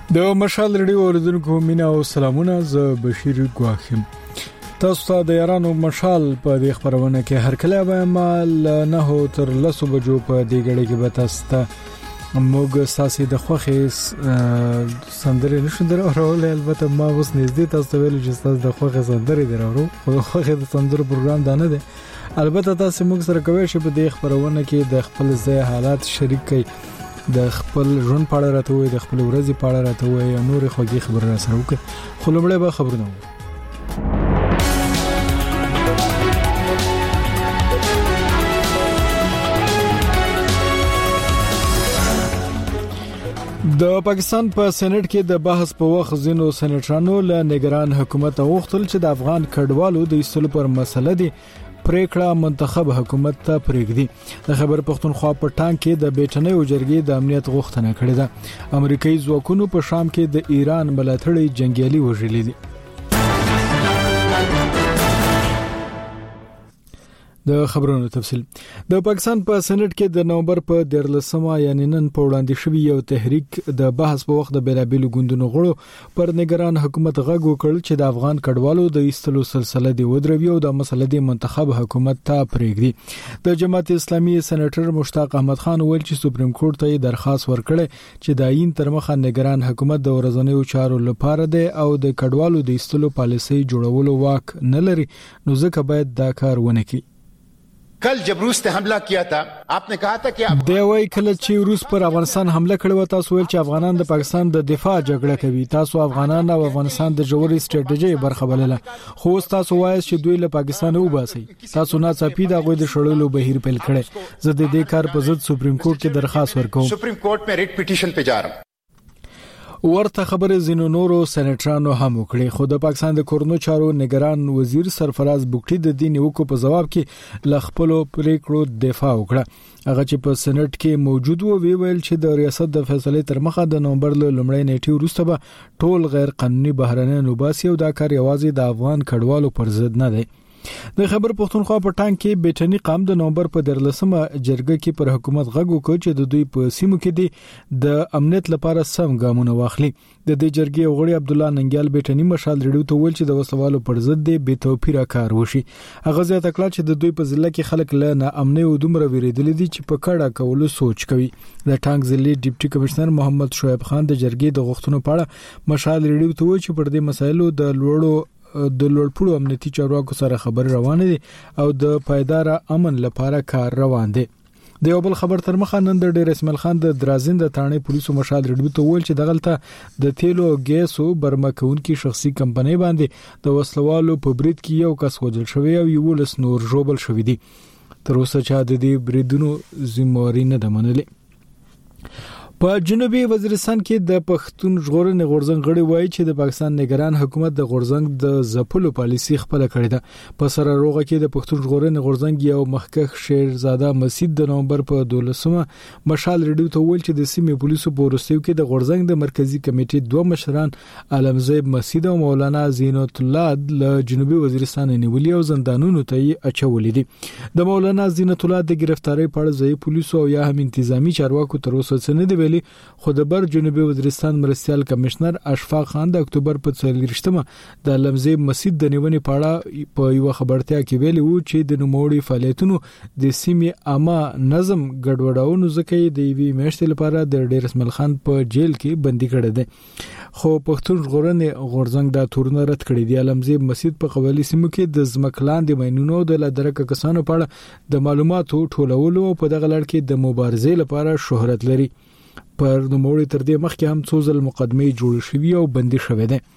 د مشال رډیو اوریدونکو مینا او سلامونه، زه بشیر ګواخم. تاسو ته د یارانو مشال په دې خبرونه کې هر کله به مال نه هو تر 10 بجو په دې غړي کې به تاسو ته موږ ساسي د خوخه سندري نشو درول. البته ما اوس نږدې تاسو ویل چې تاسو د خوخه سندري درو، خو خوخه د سندرو پروګرام دانه دی. البته تاسو موږ سره کوي چې په دې خبرونه کې د خپل ځای حالات شریک کړئ، د خپل ژوند په اړه راته وي، د خپل ورځې په اړه راته وي، یا نور خوږی خبر را سره وکړي. خو لومړی به خبرونه وو. د پاکستان په سېنات کې د بحث په وخت ځینو سېناترانو له نگران حکومت غوښتل چې د افغان کډوالو د ایستلو پر مسله دي پریکړه منتخب حکومت ته پرېږدي. د خبر پښتونخوا په ټانګ کې د بیټنۍ جرګې د امنیت غوښتنه کړې ده. امریکایي ځواکونو په شام کې د ایران ملاتړي جنگیالي وژلي دي. د خبرونو تفصیل. د پاکستان په سېنات کې د نومبر په 13 یعنی نن په وړاندې شوی یو تحریک د بحث په وخت د بیلابیلو ګوندونو غړو پر نگران حکومت غږ وکړ چې د افغان کډوالو د ایستلو سلسله دی ودروي او د مسله دی منتخب حکومت ته پرېږدي. د جماعت اسلامي سېناتر مشتاق احمد خان ویل چې سپریم کورټ ته درخواست ورکړي چې د عین تر مخه نگران حکومت د ورځنیو چارو لپاره دی او د کډوالو د ایستلو پالیسي جوړولو واک نه لري، نو ځکه باید دا کار ونه کړي. कल जब रूस ने हमला किया था आपने कहा था कि د وای کله چې روس پر افغانستان حمله کړې و، تاسو ویل چې افغانان د پاکستان د دفاع جګړه کوي. تاسو افغانان او افغانستان د جوړې سټریټیجي برخه بلله، خو تاسو وایي چې دوی له پاکستان وباسي. تاسو نه صفي د غوې د شړلو بهیر پیل کړي. زه د دې کار په ضد سپریم کورټ کې درخواست ورکوم. सुप्रीम कोर्ट में रिट पिटीशन पे जा रहा हूं. ورته خبره زینو نورو سېناترانو هم وکړي، خو د پاکستان د کورنو چارو نگران وزیر سرفراز بوکټي د دې نیوکو په جواب کې ل خپل پریکړو دفاع وکړه. هغه چې په سېنات کې موجود و ویل چې د ریاست د فیصله تر مخه د نومبر له لومړۍ نیټې وروسته به ټول غیر قانوني بهرنۍ نوباسي او دا کار یوازې د افغان کډوالو پر ضد نه دی. د خبر پښتونخوا په ټانګ کې بیټنی قام د نومبر په 13 جرګه کې پر حکومت غږ وکړ چې د دوی په سیمو کې دي د امنیت لپاره سم ګامونه واخلي. د دې جرګې غړي عبد الله ننګیال بیټنی مشال ریډیو ته ویل چې د وسوالو پر ضد دی بے توپیره کار وشي. هغه زیاته کړه چې د دوی په ضلع کې خلک له نه امني او دومره ویریدل دي چې په کډه کولو سوچ کوي. د ټانګ ضلع ډیپټي کمشنر محمد شعیب خان د جرګې د غوښتنو په اړه مشال ریډیو ته ویل چې پر دې مسایلو د لوړپوړو امنیتي چارواکو سره خبر روان دي او د پایدار امن لپاره کار روان دي. د یو بل خبر تر مخه نن د ډیر اسماعیل خان د درازین د تانې پولیسو مشال ریډیو ته ویل چې دغلطه د تیلو او ګیسو برما کونکي شخصي کمپنۍ باندې د وسلوالو په برید کې یو کس وژل شوی او یو لس نور ژوبل شوی دي. تر اوسه چا د دې بریدونو ذمہواری نه ده منلې. په جنوبي وزیرستان کې د پښتون ژغورنې غورځنګ غړي وایي چې د پاکستان نگران حکومت د غورځنګ د ځپلو پالیسي خپل کړې ده. په سره روغه کې د پښتون ژغورنې غورځنګ یو مخکښ شیرزاده مسعود د نومبر په 12 مشال ریډیو ته ویل چې د سیمې پولیسو په ورستیو کې د غورځنګ د مرکزی کمیټې دوه مشران علمزیب مسعود او مولانا زینت الله له جنوبي وزیرستان نیولې او زندانونو ته اچولې دي. د مولانا زینت الله د گرفتاری په اړه ځای پولیسو او یا هم انتظامی چارواکو تر اوسه څه نه دی. خو د بر جنوبي وزیرستان مرستيال کمشنر اشفاق خان د اکتوبر په 24مه د علمزیب مسعود د نیونې پاړه په یو خبرتیا کې ویلي وو چې د نوموړي فعالیتونو د سیمې عامه نظم ګډوډاونو ځکه د وی میاشتې لپاره د ډیر اسماعیل خان په جیل کې بندي کړی دی. خو پښتون ژغورنې غورځنګ دا تورونه رد کړی دی. علمزیب مسعود په قبایلی سیمو کې د ځمکلاندې ماینونو د لادرکه کسانو په اړه د معلوماتو ټولولو او په دغه لړ کې د مبارزې لپاره شهرت لري. پر نوموړي تر دې مخکې هم څو ځل مقدمه جوړ شوی او بندي شوی دی.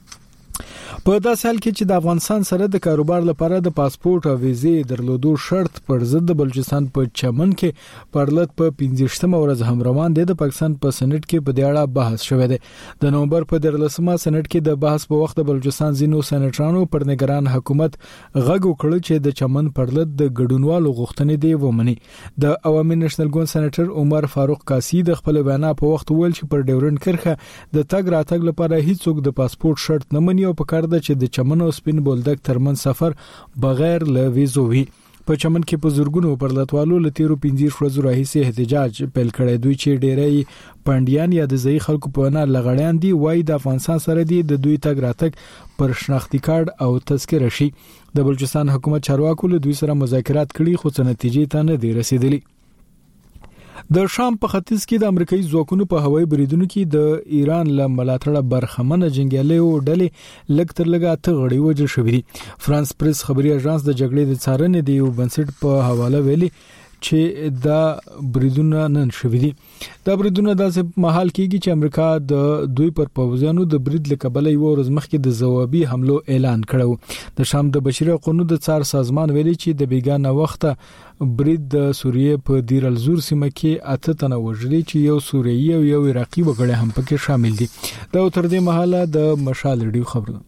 په داسې حال کې چې د افغانستان سره د کاروبار لپاره د پاسپورت او ویزې درلودو شرط پر ضد د بلوچستان په چمن کې پرلط په 15مه ورځ هم روان دی. د پاکستان په سېنات کې په دې اړه بحث شوی دی. د نومبر په 13مه سېنات کې د بحث په وخت د بلوچستان ځینو سېناترانو پر نگران حکومت غږ وکړ چې د چمن پرلط د ګډونوالو غوښتنې دی ومني. د عوامي نېشنل ګوند سېناتر عمر فاروق قاسی د خپل وینا په وخت ویل چې پر ډیورنډ کرښه د تګ راتګ لپاره هیڅوک د پاسپورت شرط نه مني او په کار چې د چمن او سپین بولدک ترمن سفر بغیر له ویزو وي. په چمن کې په زورګونو پرلتوالو لتیرو 15 ورځو راهیسې احتجاج پیل کړی. دوی چې ډېری پاندیان یا د ځای خلکو په نه لغړیان دي وای د افغانستان سره دي د دوی تګ راتګ پر شناختی کارت او تذکره شي. د بلوچستان حکومت چارواکو له دوی سره مذاکرات کړي خو څه نتیجې ته نه دی رسیدلی. د شام په ختیځ کې د امریکایي ځواکونو په هوایي بریدونو کې د ایران له ملاتړه برخمنه جنگیالیو ډلې لږ تر لږه 8 غړي وژل شوي دي. فرانس پریس خبري اژانس د جګړې د څارنې د یو بنسټ په حواله ویلي چې دا بریدونه نن شوي دي. دا بریدونه داسې مهال کېږي چې امریکا د دوی پر پوځیانو د برید لکبل یو ورځ مخکې د ځوابي حملو اعلان کړو. د شام د بشري حقوقو د څار سازمان ویلي چې د بیګانه وخته برید د سوریه په دیر الزور سیمه کې 8 تنه وژلي چې یو سوریایي او یو عراقي وګړي هم پکې شامل دي. دا تر دې مهاله د مشال ریډیو خبرونه.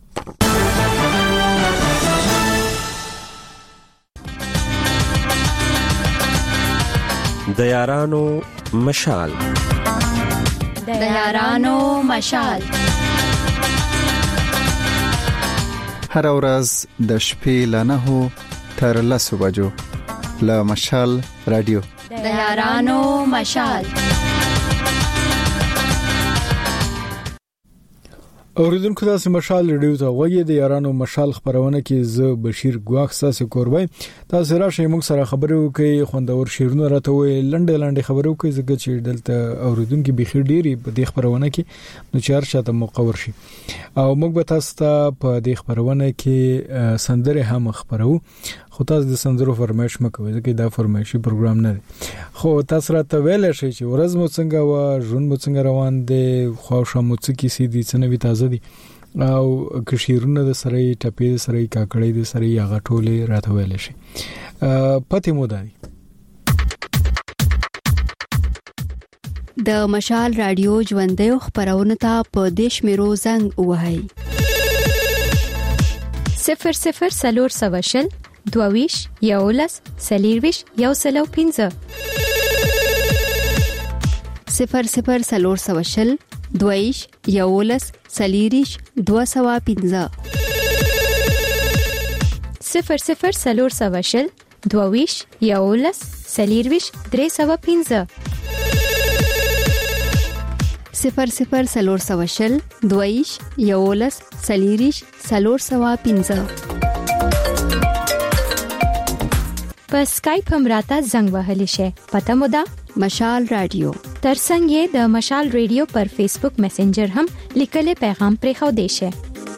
د یارانو مشال هر ورځ د شپې له 9 تر 10 بجو له مشال رادیو د یارانو مشال. اوریدونکو تاسو مشال ریډیو ته وایي. د یارانو مشال خبرونه کې ز بشیر ګواخ تاسو کوربای تاسو راشه موږ سره خبرو کوي خوندور شیرونه راته وي لنډه خبرو کوي زګ چې دلته اوریدونکو بخیر ډيري په دې خبرونه کې نو چار شاته مقور شي او موږ به تاسو ته په دې خبرونه کې سندره هم خبرو خو تاسو د سندرو فرمایش مکوئ ځکه دا فرمایشي پروګرام نه دی. خو تاسو راته ویل شي چې ورځ مو څنګه و ژوند مو څنګه روان دي خو شمو څه کی سي دي څنګه وي تازه دي او کشیرونه د سره ټپې د سره کاکړې د سره یغه ټوله راته ویل شي. پته مو دی د مشال رادیو ژوندې خبرونه ته په دیش میرو زنګ وهاي 00 سلور سواشل دوویش یولس سلیرویش یوسلو 15 00 سلور سواشل دوویش یولس سلیریش 215 00 سلور سواشل دوویش یولس سلیرویش 315 00 سلور سواشل دوویش یولس سلیریش 315 په اسکایپ هم راته زنګ وهلی شي. پته مو ده مشال رادیو ترڅنګ یې د مشال رادیو پر فیسبوک میسنجر هم لیکل پیغام پرې خو دی شي.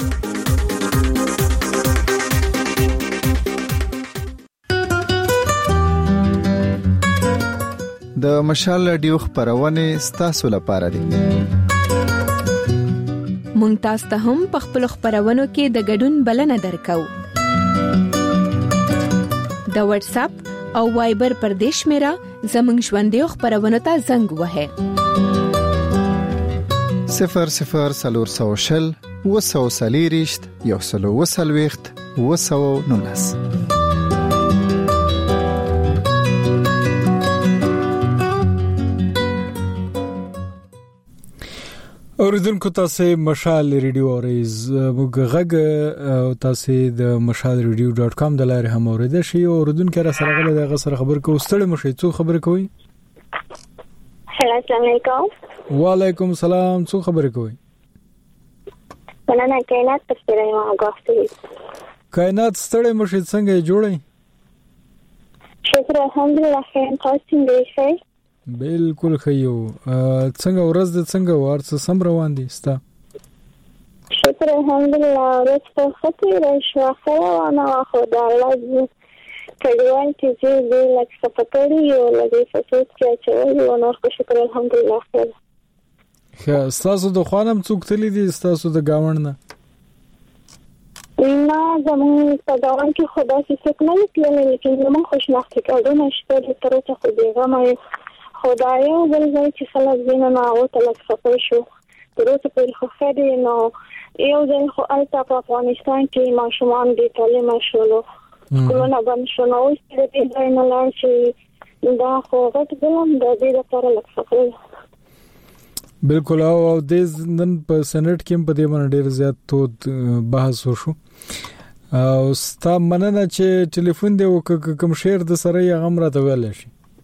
د مشال رادیو خبرونه ستاسو لپاره دي. مونږ تاسو ته هم په خپل خبرونو کې د ګډون بلنه درکو. د واتس اپ او وایبر پر دیش میرا زمنګ ژوندې خبرونه ته زنګ وهه 00 سلور سواشل وسو سلیریشت یوسلو وسلويخت وسو نونس. اوریدونکو تاسو مشال ریډیو اوریز موږ غږ تاسو د mashalradio.com د لارې هم اوریدل شي. اوریدونکو را سره غل دغه سره خبر کوو ستړي مشي څو خبر کوي. السلام علیکم. وعلیکم السلام. څو خبر کوي. ولنه کائنات تفسیر ما غوښتي. کائنات ستړي مشي څنګه جوړي؟ شکر الحمدلله خیر تاسو څنګه یې؟ بالکل خيو. څنګه ورځ د څنګه ورڅ سم روان دي ستا؟ شکر الحمدلله ورځ په خطر شو خو انا خدا الله کډوال چې دې لکه سپټوري او لګي فسوت چې چوي او نور کو شکر الحمدلله خیر. تاسو د خوانم څوک تللی دي تاسو د گاوند نه؟ نه زموږ په گاوند کې خدا چې څوک نه تللی لیکن زموږ خوشناخته کډو نشته تر څه خو دې غمه خدایا بل ځای چې خلک دینه نه او تلک خپل شو دروته په خو خدي نو یو ځای خو الته په افغانستان کې ماشومان دي تعلیم شولو کولونه باندې شو نو چې دې ځای نه لاړ شي دا خو غټ ګلم د دې لپاره لک خپل بالکل. او د نن په سېنات کې په دې باندې ډېر زیات تو بحث وشو او ستا مننه چې ټلیفون دی او کوم شعر د سره یې غمره ته ویل شي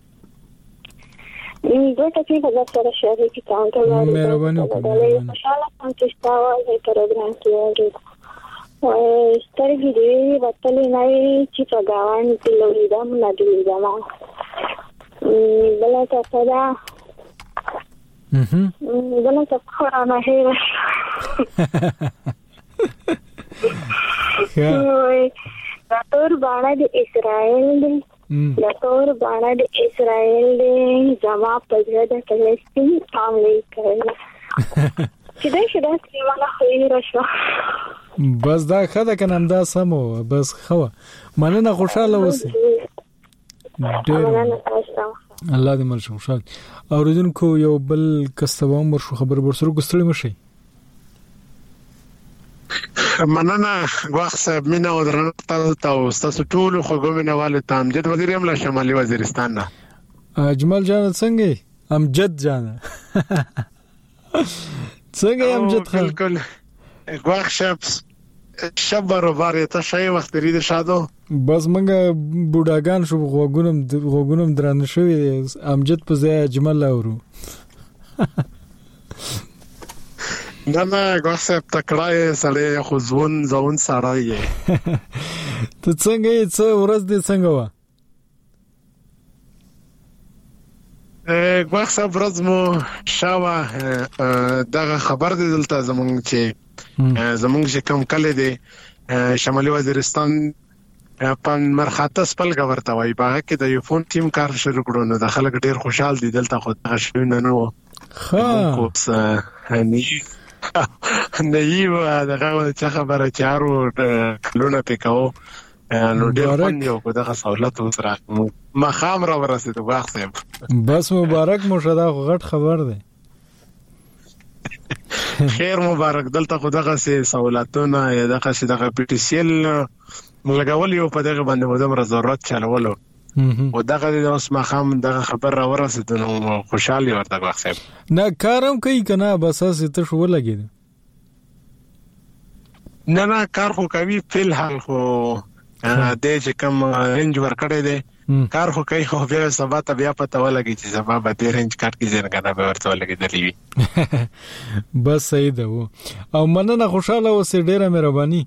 دوه ټکی په سره شعر کې تاسو ته مهرباني وکړئ خوشاله ام چې تاسو یې پروګرام کې سترګې دې وتلې نه چې په ګاون کې لوریدم نه دی ما بل څه دا بل څه خورانه هي دا تور باڼه د اسرائیل دی دا تور باڼه د اسرائیل دی جما پزړه د فلسطین عاملې کړل چې دا سیمه خیر شو بس دا خدای کنه دا سمو بس خو مننه خوشاله اوسې الله دې مل خوشاله اوریدونکو یو بل کسبه عمر شو خبر ورسره ګستړی مشي مننه غواخ صاحب مینا او درنښت تاسو ټول خو ګومینواله تامجد وزیر املا شمالي وزیرستان نه اجمل جان څنګه امجد جان څنګه امجد خان بالکل غواخ صاحب شب برابر ته شای وخت لري شادو بس منګه بوډاګان شو غوګونم درنه شوی امجد په ځای اجمل اورو نه غوښه تکړه سړی خو ځون سره یې ته څنګه یې څه ورځ دې څنګه و غوښه ورځ مو شاوه دغه خبر دې دلته زمونږ چې کوم کله دې شمالي وزیرستان په مرخاته سپل غورته وای په کې د یو فون ټیم کار شروع کړو نو د خلک ډیر خوشحال دي دلته خو د شوینه نو کوپس نه یو دغه چې خبره چارو کلونه پکاو نو ډیر پنیو کو دغه سہولت وسره ما خام را ورسېد واخ صاحب بس مبارک مو شدا غټ خبر ده خیر مبارک دلته خو دغه سہولتونه یا دغه پی ټی سی ال ملګول یو په دغه باندې مدام ضرورت چلولو او دغه د اوس ما خام دغه خبر را ورسېد نو خوشاله ورته واخ صاحب نه کارم کوي کنه بس اساس ته شو لګید نه کار خو کوي فل حال خو د چې کوم رنج ورکړی دی کار خو کوي خو بیا سبا ته بیا پته ولګي چې سبا به د رنج کټ کې ځنه کنه به ورته ولګیدلی وي بس صحیح ده او مننه خوشاله اوسې ډیره مهرباني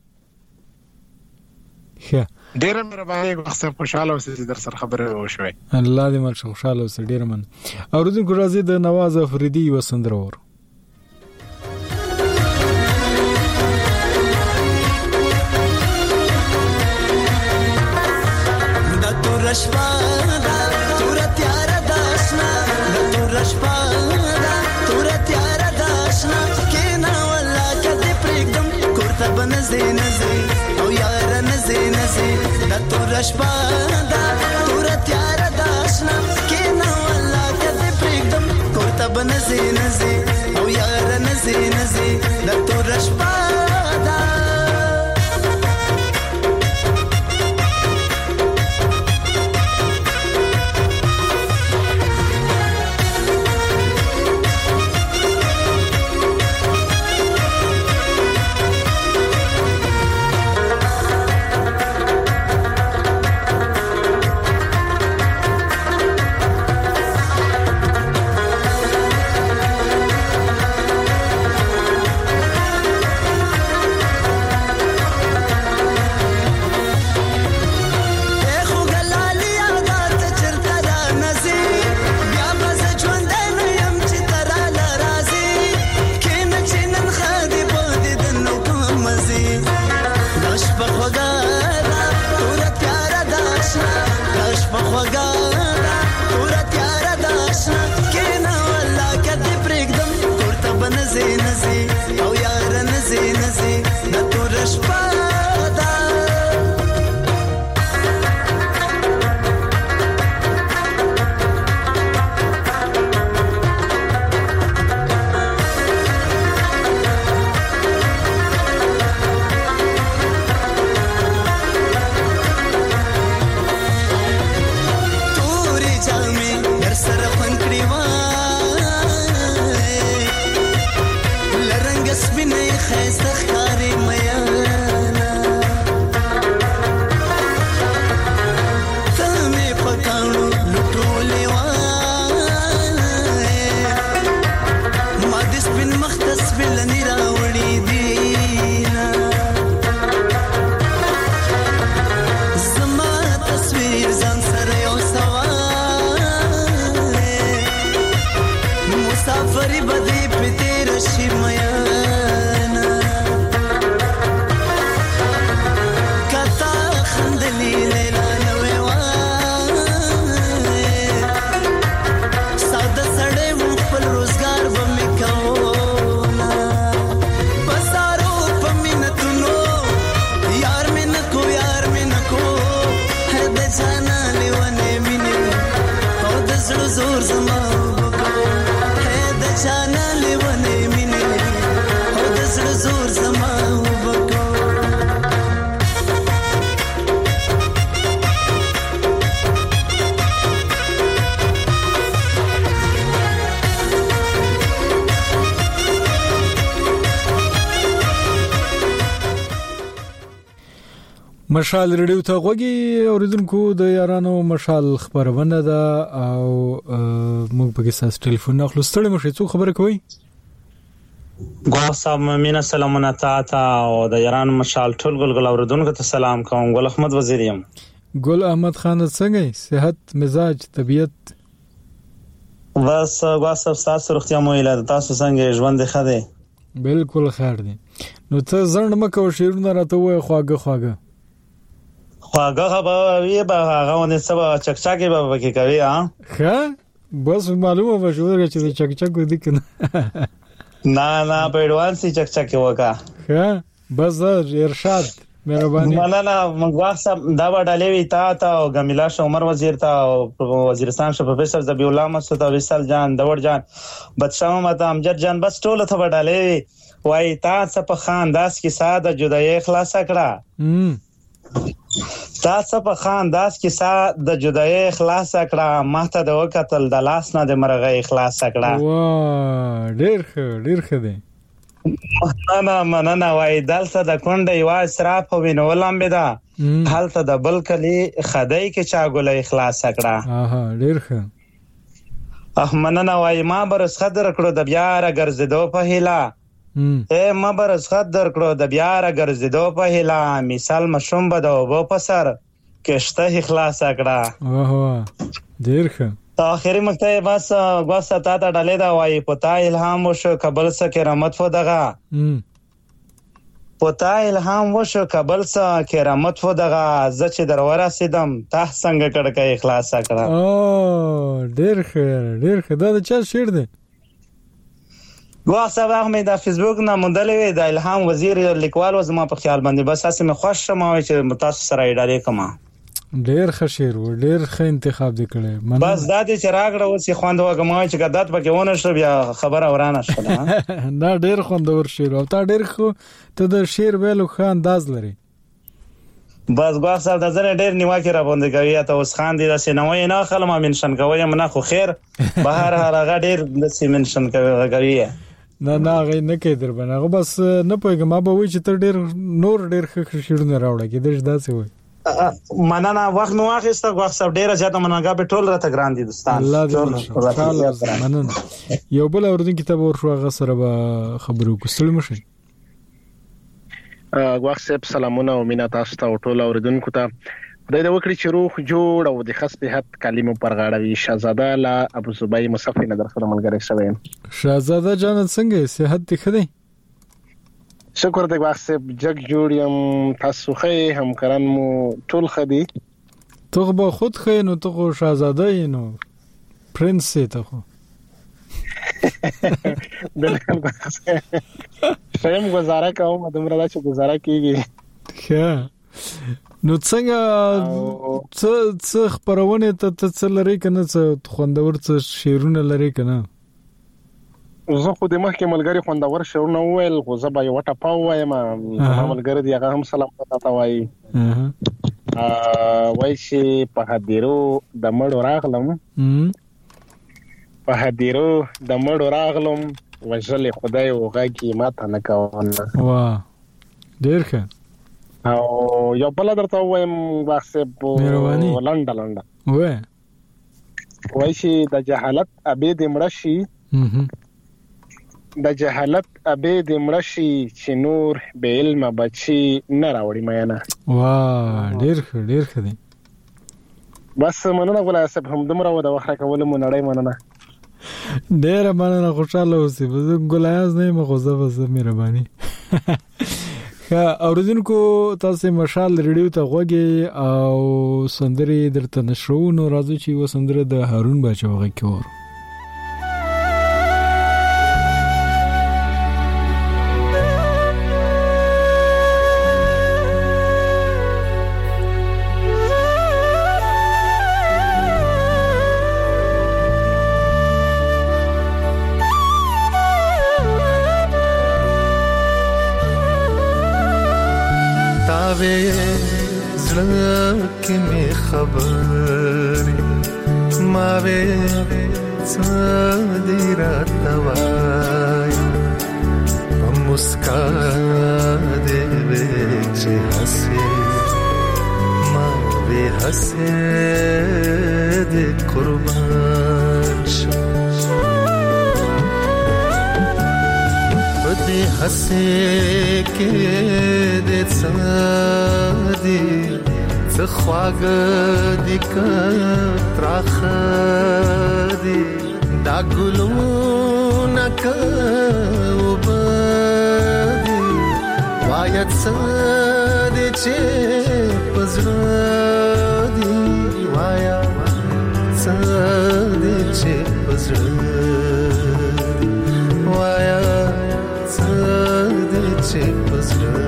ډیره مهرباني غوښته خوشاله اوسې در سره خبره وشوي الله دې مل خوشاله اوسې ډیره من اوریدونکو راځي د نواز افریدي وسندرور رشپادا تور تیار داشنا تور رشپادا تور تیار داشنا کینا ولا کدی پرګم کوړه بنځي نځي او یار نځي نځي تور رشپادا تور تیار داشنا کینا ولا کدی پرګم کوړه بنځي نځي او یار نځي نځي تور رشپادا خیسته خاري میا مشال ریډیو ته غوږی اوریدونکو د یارانو مشال خبرونه ده او موږ په کیسه ټلیفون اخلو ستړي مشه څو خبره کوي ګل صاحب مینا سلامونه تا او د یارانو مشال ټول ګل اوریدونکو ته سلام کوم ګل احمد وزیر یم ګل احمد خان څنګه صحت مزاج طبيعت بس ګل صاحب تاسو روغتیا مو اله تاسو څنګه ژوند ښه دی بالکل خیر دی نو ته ځند مکو شیرونه راته وای خواګه خواګه به وی به هغه ونه سبا چکچاګي به کې کوي ها ښه بس معلومه به شو چې چکچاګ دي کنه نه په ایڈوانس چکچاګي وکا ښه بس ارشاد مهرباني نه مګوا صاحب دا وډالې وی تا او غمیلا عمر وزیر تا او وزیرستان شو پروفیسور ذبی الله مسعود او وصال جان دور جان بدشاه محمد امجد جان بس ټول ته وډالې وای تا څه په خانداس کې ساده جدای خلاص کړه تاسو په خانداس کې د جدای اخلاص کړه ماته د وکتل د لاس نه د مرغه اخلاص کړه وا ډیر ښه دی مننه وای دلته د کونډه یو اسراف وینولم بدا هلته د بلکلی خدای کې چا ګل اخلاص کړه ډیر ښه مننه وای ما برس خدر کړو د بیا را ګرځېدو په هیله ما برس خدر کړو د بیا را ګرځېدو په هیله مثال مشوم بده وبو په سر کشته اخلاص کړه ډیر ښه اخري مکتب بس غوسه تا ته ډلې دا وای پتا الهام وشو قبل سکه رحمت فو دغه پتا الهام وشو قبل سکه رحمت فو دغه ز چې درور رسیدم ته څنګه کړه اخلاص کړه ډیر ښه دا چا شعر دی غوسه هغه د فیسبوک نه مندلې د الهام وزیر لیکوال و زما په خیال باندې بس اسې مې خوښ شمه چې متاسو سره اډارې کما ډیر ښه شعر و ډیر ښه انتخاب دی کړی بس دا دې چې راغړو چې خوند وګم چې غدات پکې ونه شو بیا خبره ورانه شوه دا ډیر خوندور شعر او تا ډیر خو ته د شعر ویلو ښه انداز لري بس غوښه د زنه ډیر نیواکه را باندې کوي ته اوس خان دي د سینوي نه خلم منشن کوي منه خو خیر بهر هغه ډیر د سیمنشن کوي نه غي نه کې در بنه بس نه پوهیږم ما به وی چې ته ډیر ښه شعرونه راوړې کې درځ داسې وي مننه وخت نو واخیسته غوښه ډیره زیاته مننه به ټول راته ګران دي دوستان الله دې مننه یو بل اوردونکو ته ورشو هغه سره به خبرو کوسل مشه غوښه سلامونه او مینا تاسو ته ټول اوردونکو ته خدای دې وکړي چې روح جوړ او د خاص صحت کلمو پر غاړه شهزاده لا ابو زبای مصفی نه درخه ملګری شوی شهزاده جان څنګه صحت دې ښه دی شکر دې واسه جگ جوړیم تاسو خې همکاران مو ټول خدي ته به خود خې نو ته شهزاده یې نو پرنس ته خو شایم گزاره کوم دمره دا چې گزاره کیږي ښه نو څنګه څه خبرونه ته څه لري کنه څه خوندور څه شعرونه لري کنه زه خو د مخکې ملګری خوندور شعرونه وویل خو زه به یو ټپه ووایم ملګری دی هغه هم سلام تاته وایي وایي چې په هدیرو د مړو راغلم په هدیرو د مړو راغلم وژلې خدای وغږی ماته نه کوونه واه ډېر ښه او یو بل درته وایم واسه لنډه وایي چې د جهالت ابي د مړشي د جهالت ابي د مړشي چې نور به علم بچي نه راوړي مینه واه ډېر ښه دی بس مننه غلا سب هم دمره و د وخت کول مو نړۍ مننه ډېر مننه خوشاله اوسئ بس ګلایاز نه مخوزه بس مهرباني اوردونکو تاسو مشال ریډیو ته غوږی او سندري درته نشو نو راځي چې و سندره د هارون بچو غږ کور زړه می خبرې ما وې څادې راتوای په مسکا دې وې چې حسې به حسد قربان شم به حسد که ده صادی خواږه دی کتراخه دی دا ګلونه کوبدي وایت سده چې پزړه دی وایا سده چې پزړه دی وایا سده چې پزړه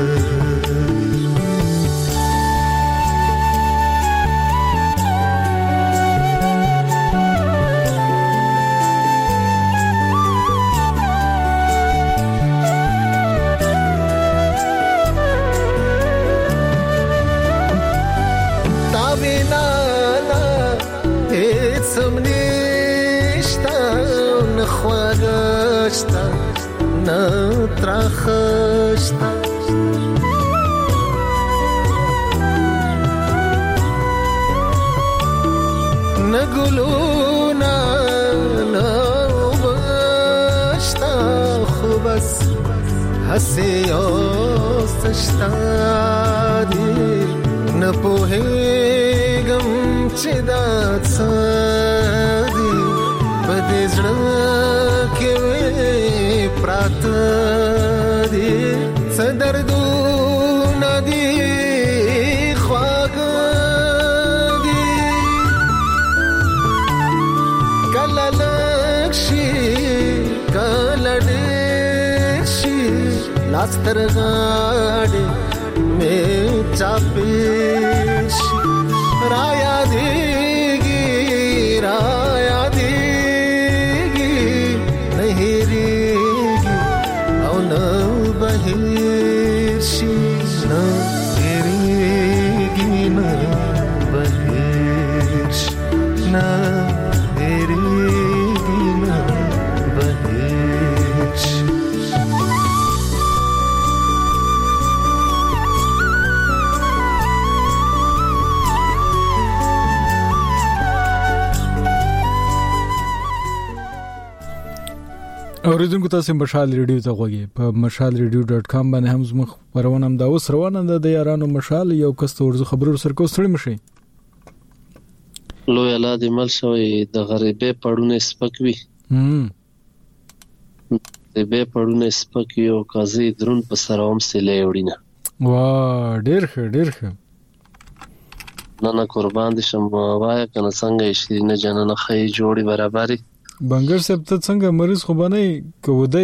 خواږشتا نه ترخشتا نه ګلونا نه وبشتا خو بس هسې اوسشتا دی نه پوهېږم چې دا څه دی په دې زړه کې پراته دي څه دردونه دي خواږه دي کله لږ شي کله ډېر شي لاس تر غاړې مې چاپې شي را یادېږي را بهیر شي نه هېرېږي نه بهیر شي نه هېرېږي نه بهیر شي اوریدونکو تاسو مشال ریډیو ته غوږی په mashalradio.com باندې هم زموږ خبرونه هم دا اوس روانه ده د یارانو مشال یو کس ورزو خبرو سره کوستړی مشي لوی الله دې مل شوی د غریبې پړونه سپکوي غریبې پړونه سپکوي او قاضي درون په سره هم سلې وړینه وا ډېر ښه نه قربان دي شم وای کنه څنګه شي نه جننه خې جوړي برابرۍ بنګر صاحب ته څنګه مریض خو باندې کوده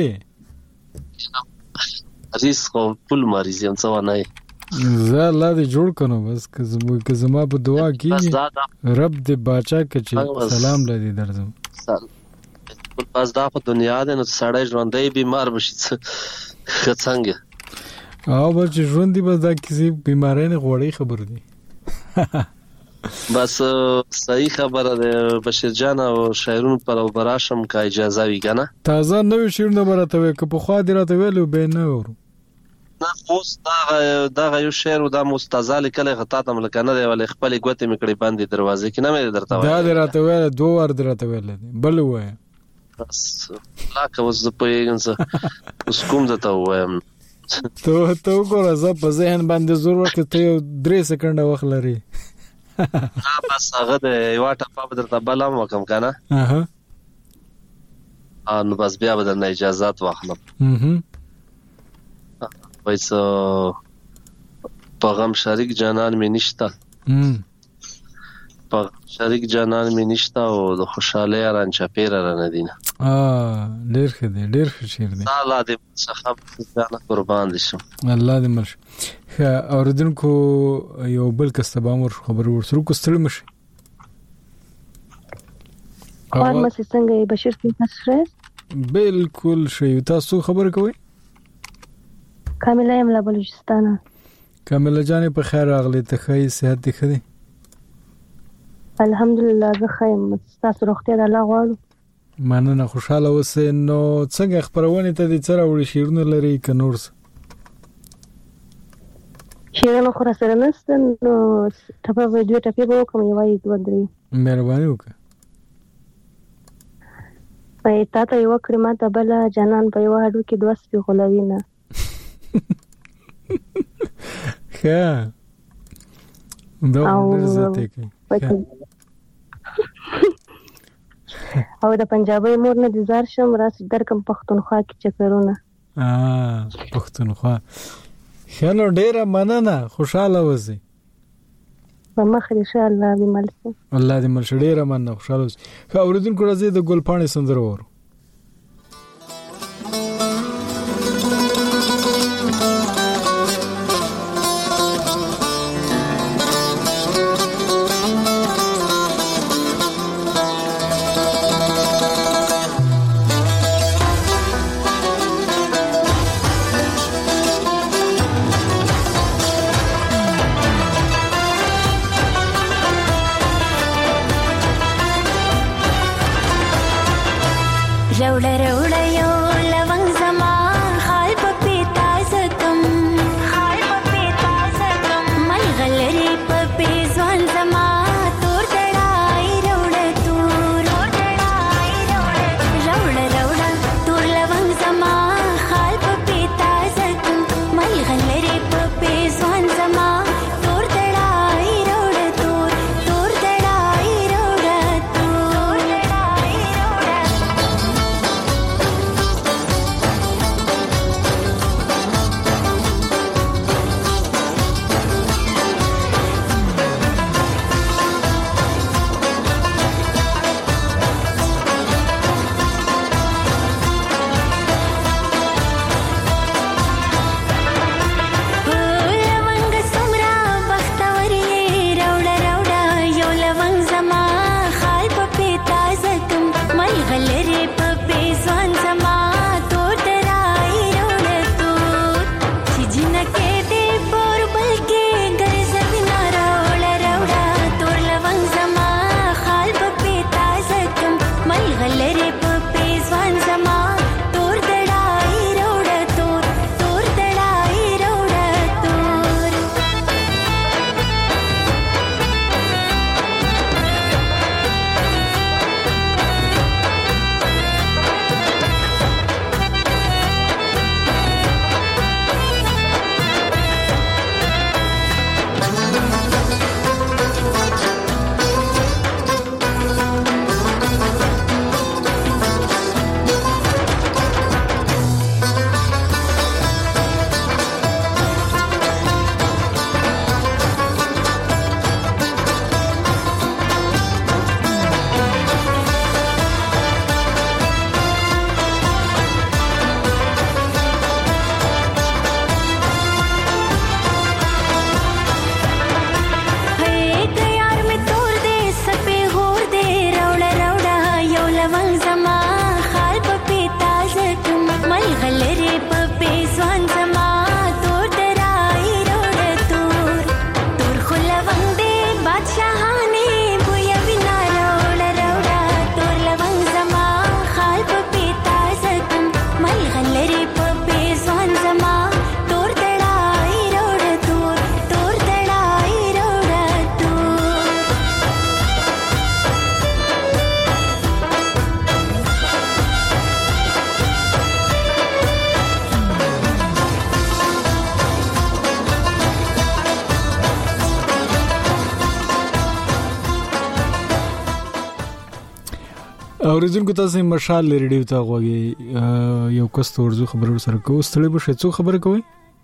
مریض خو پل مریض یم څه نه زه الله دې جوړ کنو بس که زما په دعا کې رب دې باچا کچې سلام لدی درځم بس دا په دنیا ده نو سړی ژوندۍ بیمار بشي څنګه او بچ ژوندۍ بس دا کسی بیماری نه غوړی خبر دی بس صحیح خبره ده بشیر جان او شاعرونو پر او براشم کا اجازه وی کنه تازه نو شیرونه برته وي که په خوا دی راته ویلو به نه ورو نه اوس دا یو شعر او د مستزال کله غتا تم لکنه دی ول خپل ګوتې میکړي باندې دروازه کې نه مې درته دا دی راته ویل دوه ور درته ویل بل وای بس لا که وز په یګنس اوس کوم دته وایم ته ګور زه په ذهن باندې زور وکړ ته 3 سکند وخت لري بس هغه د یو ټاپه درته بلم وکم کنه نو بس بیا به درنه اجازهات واخلم وایسو پیغام شریک جانان می نشتا شریک جانان می نشتا او د خوشاله ران چپیر ران دینه ډیر ښه دی ډیر ښه شعر دی الله دې څخه ځان قربان دي شم الله دې مرش اوریدونکو یو بل کسبه امر خبر ورسره کوستل مشي اور مې څنګه بشیر تاسو بالکل شی تاسو خبر کوي کامله یم لا بلوچستان کامله جان په خیر راغلی ته خی صحت دې خدي الحمدلله زه خیم تاسو روغتیا د الله غواړم مننه خوشاله اوسئ نو څنګه خبرونه ته د چر وړي شیرونه لري ک نورس شیرینو خو را سره نشته نو ټپه به دوه ټپې به وکړم یوه دوه درې مهرباني وکړه تا ته یوه کړې ما ته بله جانان په یوه هډو کې دوه سپي غولوي نه ښه دا ډېر زیات یې کوي او د پنجابۍ مور نه دې زار شم راسې درکم پښتونخوا کې چکرونه پښتونخوا ښه نو ډېره مننه خوشحاله اوسئ په مخ دې ښه الله دې مل شي الله دې مل شي ډېره مننه خوشحاله اوسئ ښه اورېدونکو راځئ د ګلپاڼې سندره واورو اوریدونکو تاسو مشال ریډیو ته غوږی یو کس ورزو خبرو سره کوو ستړي به شې څو خبره کوي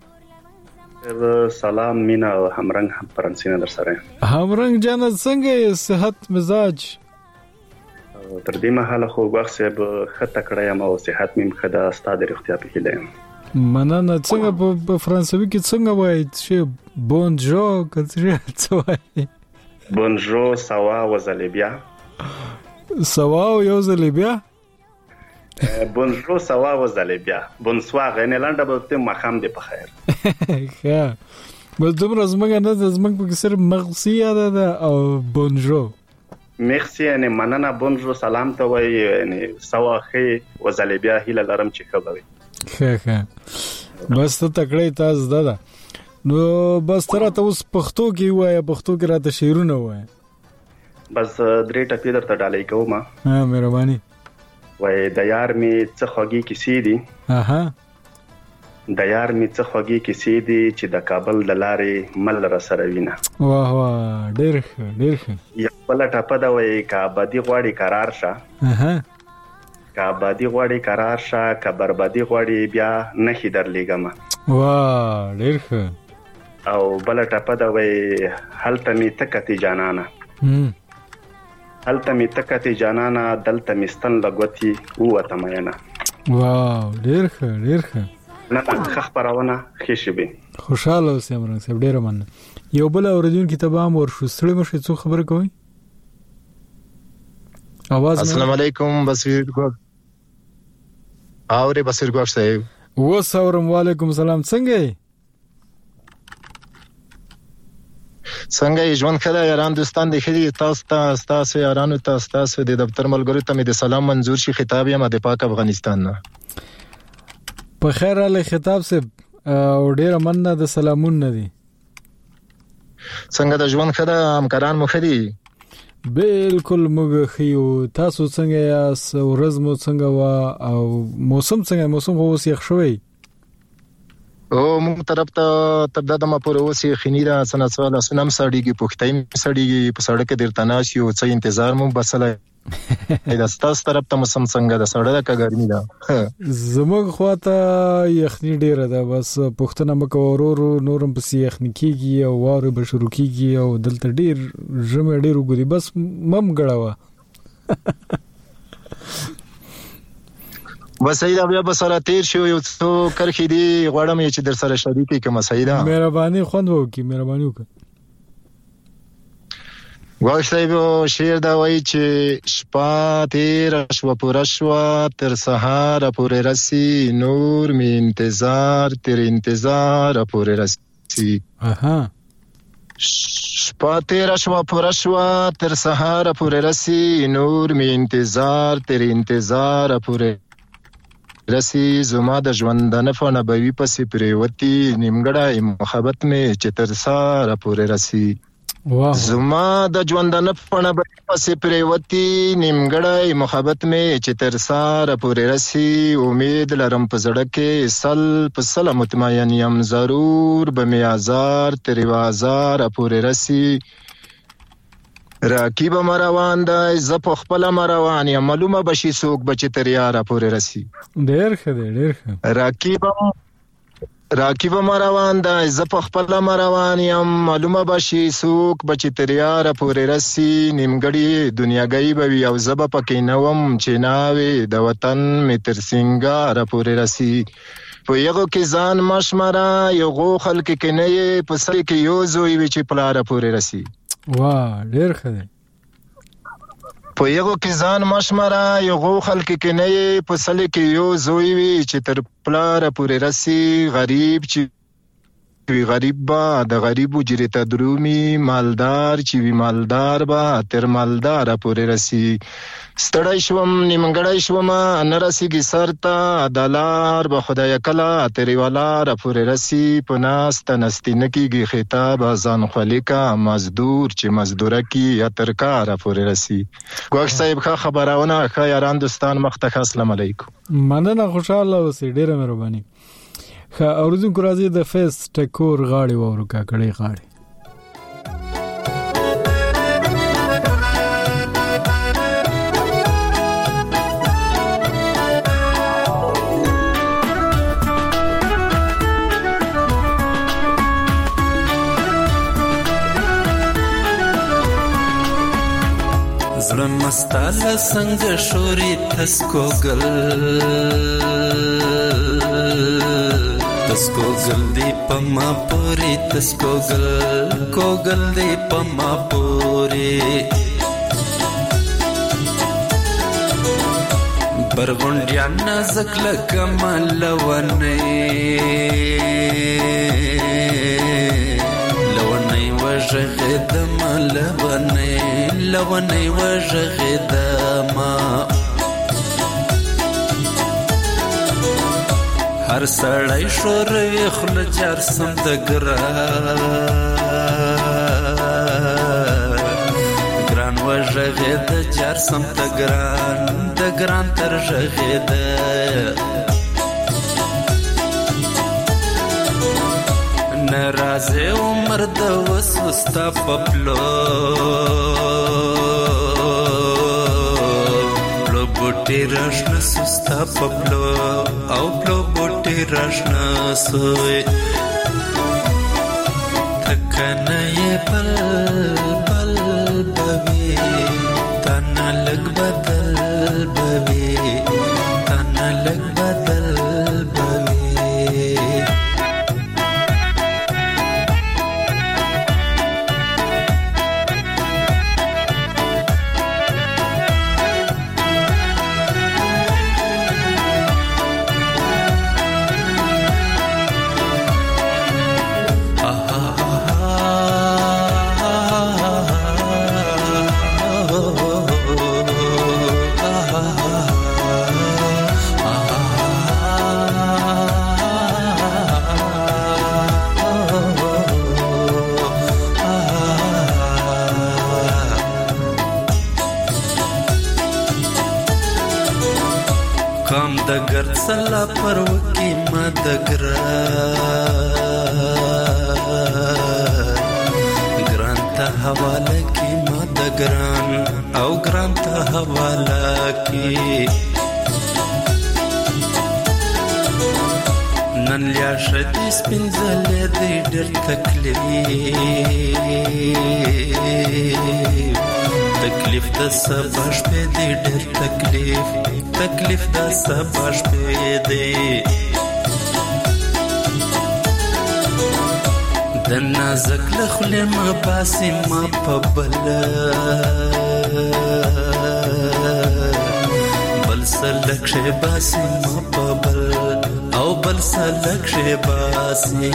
سلام مینا او همرنګ هم پرنسینه در سره همرنګ جان څنګه صحت مزاج تر دې مهاله خو وخت به خطه کړم او صحت مم خدا ستاسو د اختیار په هیله مننه څنګه په فرانسوي کې څنګه وایي چې بونجو کڅه څه وایي بونجو سوا وزلیبیا سوا او یو زلیبیا بونجو سوا وزلیبیا بونسوا غنلانډ به ته مخام دی په خیر ښه بس دومره زمګه نه زمګ په سر مغسی ده او بونجو مرسی یعنی مننه بونجو سلام ته وای یعنی سوا خې وزلیبیا هیله لرم چې خبري ښه بس ته تکړه تاسو ده نو بس تر ته اوس پښتو کې وایي، پښتو کې راته شعرونه وایي. بس درې ټپې درته ډالۍ کوم. ها مهرباني. وای د یار می څه خوږی کیسې دي. اها. د یار می څه خوږی کیسې دي چې د کابل د لارې مل را سره وینا. واه واه ډېر ښه. یو بل ټپه دا وای کابادي غواړي قرار شه. اها. کابادي غواړي قرار شه، کبربادي غواړي بیا نخي درلېګم. واه ډېر ښه. او بل ټپه دا وای هلته می تکتی جانانا. هلته می تکتی جانانا دلته مستن لګوتی وته مینا. واو ډېر ښه. نه خخ پرونه خشبي. خوشاله اوسې امرنګ صاحب، ډېر مننه. یو بل اوریدون کې تبام ورشو ستړي مشه څو خبر کوي. आवाज السلام علیکم بصیر ګوګ. اورې بصیر ګوګ صاحب. وسلام علیکم سلام، څنګه یې؟ څنګه یې ژوند خدای یاران دوستان د خدي تاسو یارانو تاسو د دفتر ملګرو ته مې د سلام منزور شي خطاب یم د پاک افغانستان نه. په خیر علي خطاب سے او ډیر مننه د سلامونه دي. څنګه د ژوند خدای همکاران مو خدي؟ بالکل موږ خيو. تاسو څنګه یاست؟ ورځ مو څنګه وا او موسم څنګه؟ موسم خو اوس یخ شوی. او موږ طرف ته تبدا د ما پر اوسې خنیرا سنسواله سنم سړیږي پختایم سړیږي په سړک کې درتناش یو څه انتظار مو بسله. دا ستاسو طرف ته موسم څنګه د سړک کا ګرمي ده؟ زموږ خواته یخنی ډیره ده، بس پښتنه مکو ورورو نورم پسې یخنی کیږي او واره به شروع کیږي او دلته ډیر ژمه ډیر وګوري بس مم غړاوه. بس سیدا بیا بسره تیر شو یو څو کرخې دی غواړم چې در سره شریکي کوم سیدا. مهرباني خوند وکي، مهرباني وکړه. واښتایو شعر دا وایي چې شپه تیر شو پوره شو تر سهار پورې رسی نور می انتظار تر انتظار پورې رسی. اها. شپه تیر شو پوره شو تر سهار پورې رسی نور می انتظار تر انتظار پورې رسی. زما د ژوند نه فونه بوي پسې پریوتی نیمګړی محبت می چې تر سهار پورې رسی. زما د ژوند نه فونه بوي پسې پریوتی نیمګړی محبت می چې تر سهار پورې رسی. امید لرم په زړه کې سل په سل مطمئن یم ضرور به می آزار تر بازار پورې رسی. راکیب مروان دی ز په خپل مروان یم معلومه بشي څوک بچ تر یاره پورې رسی. ډېر ښه. راکیب مروان دی ز په خپل مروان یم معلومه بشي څوک بچ تر یاره پورې رسی. نیمګړی دنیاګۍ به وي او زب پکې نوم چې ناوي د وطن می تر سنگار پورې رسی. په یغو کې ځان مشمره یو خلک کې نه په سړی کې یو زوی وی چې پلار پورې رسی. واه ډېر ښه دی. په یغو کې ځان مشمره یو خلک کې نه په سړی کې یو زوی وی چې تر پلار پورې رسی. غریب چې وی غریب با د غریب اجرې ته درومي، مالدار چې وی مالدار با تر مالدار پورې رسی. ستړی شوم نیمګړی شوم نه رسیږي سرته دلار به خدای کلا تیری ولار پورې رسی. په ناست نستی نکیږي خطاب ځان خلیکا مزدور چې مزدوره کی اتر کار پورې رسی. ګوښ صاحب ښه خبرونه ښه یاران دوستان مخته السلام علیکم. مننه خوشاله اوسې ډیره مهرباني. ښه اوریدونکو راځي د فیس ټکور غاړي وورو کاکړې غاړي. زړه مستاله څنګه شوري تسکوګل دی پما پوری تسکوګل کوګل دی پما پوری. برغونډیا نازک لکمل لونی وژغدم لونی وژغدم هر سړی شوروي خله جار سم د ګران وژغې د جار سم د ګران تر ژغې د نرازه عمر د وسوستا پپلو پلو بوټي راشنه سستا پپلو او پلو بوټي راشنه سوی تکنه یې بل بوي تنه لګ بدل بوي تنه لګ بدل بوي کام د ګرد سلا پر وکی ما د ګران ته حواله کی ما د ګران او ګران ته حواله کی نن لیا شدی سپینځلې دې ډېر تکلیف د سبا شپې دې ډېر تکلیف د سبا شپې دې د نازک له خولې ما باسي ما په بل سلک شي باسي ما په بل او بل سلک شي باسي